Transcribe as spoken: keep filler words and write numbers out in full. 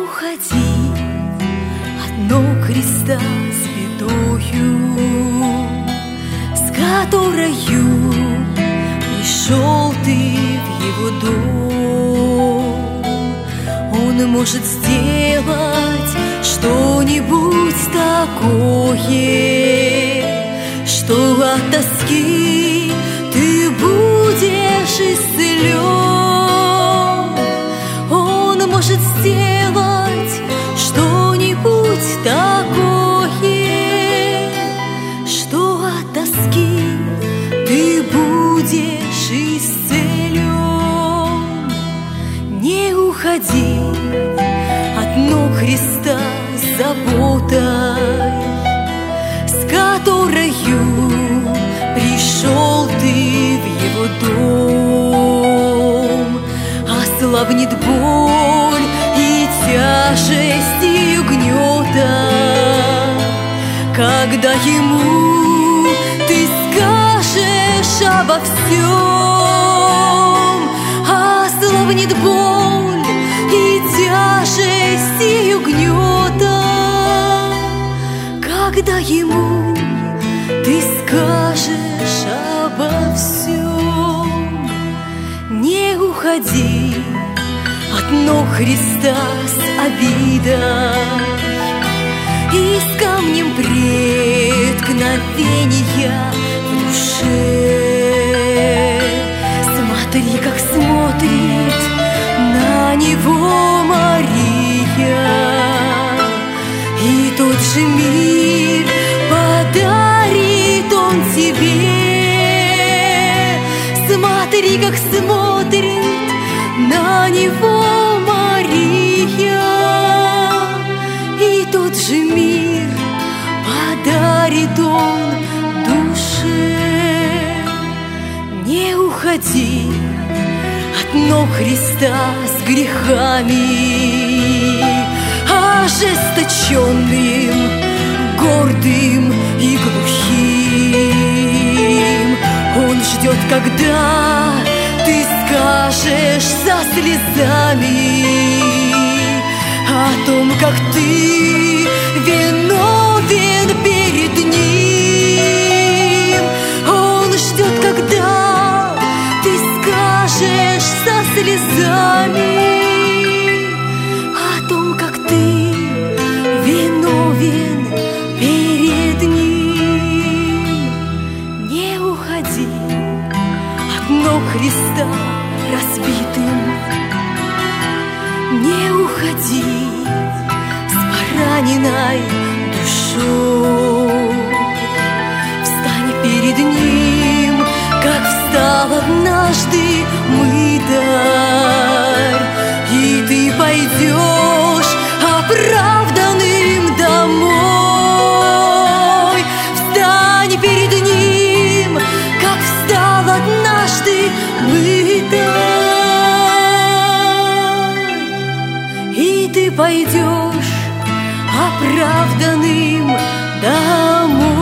уходи от ног Христа с бедою, с которою пришел ты в Его дом. Он может сделать что-нибудь такое, что от тоски ты будешь исцелен. Он может сделать что-нибудь такое, что от тоски ты будешь исцелен. Не уходи от ног Христа с заботой, с которою пришел ты в Его дом. Ослабнет боль и тяжесть ее гнета, когда Ему ты скажешь обо всем. Ослабнет боль и тяжесть ее гнета, когда Ему ты скажешь обо всем. Не уходи от ног Христа с обидой и с камнем преткновения в душе. Смотри, как смотрит на него Мария, и тот же мир подарит Он тебе. Смотри, как смотрит на него Мария, и тот же мир подарит Он душе. Не уходи от ног Христа с грехами ожесточенным, гордым и глухим. Он ждет, когда ты скажешь со слезами о том, как ты виновен перед Ним. Он ждет, когда ты скажешь со слезами о том, как ты виновен перед Ним. Не уходи от ног Христа разбитым, не уходи с пораненной душой. Встань перед Ним, как встал однажды мытарь, и ты пойдешь оправданным домой. Встань перед Ним, как встал однажды мытарь, и ты пойдешь оправданным домой.